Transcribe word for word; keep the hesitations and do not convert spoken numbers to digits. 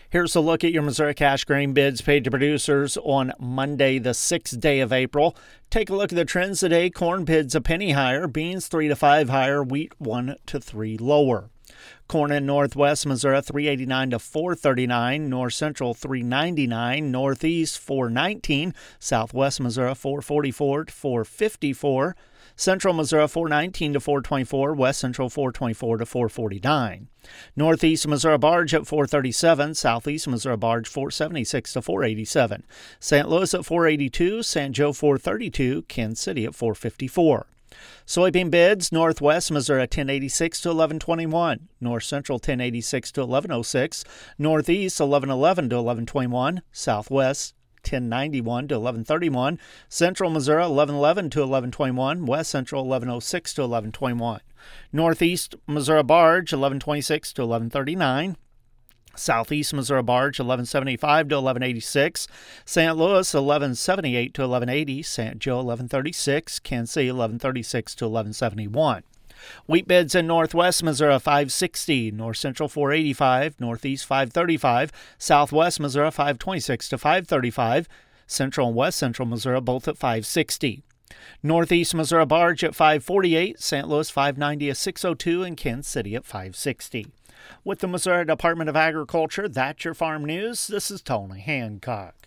Here's a look at your Missouri cash grain bids paid to producers on Monday, the sixth day of April. Take a look at the trends today. Corn bids a penny higher, beans three to five higher, wheat one to three lower. Corn in Northwest Missouri three eighty-nine to four thirty-nine, North Central three ninety-nine, Northeast four nineteen, Southwest Missouri four forty-four to four fifty-four, Central Missouri four nineteen to four twenty-four, West Central four twenty-four to four forty-nine. Northeast Missouri barge at four thirty-seven, Southeast Missouri barge four seventy-six to four eighty-seven, Saint Louis at four eighty-two, Saint Joe four thirty-two, Kansas City at four fifty-four. Soybean bids, Northwest Missouri ten eighty-six to eleven twenty-one, North Central ten eighty-six to eleven oh six, Northeast eleven eleven to eleven twenty-one, Southwest ten ninety-one to eleven thirty-one, Central Missouri eleven eleven to eleven twenty-one, West Central eleven oh six to eleven twenty-one, Northeast Missouri barge eleven twenty-six to eleven thirty-nine, Southeast Missouri barge eleven seventy-five to eleven eighty-six, Saint Louis eleven seventy-eight to eleven eighty, Saint Joe eleven thirty-six, Kansas City eleven thirty-six to eleven seventy-one. Wheat bids in Northwest Missouri five sixty, North Central four eighty-five, Northeast five thirty-five, Southwest Missouri five twenty-six to five thirty-five, Central and West Central Missouri both at five sixty. Northeast Missouri barge at five forty-eight, Saint Louis five ninety to six oh two, and Kansas City at five sixty. With the Missouri Department of Agriculture, that's your farm news. This is Tony Hancock.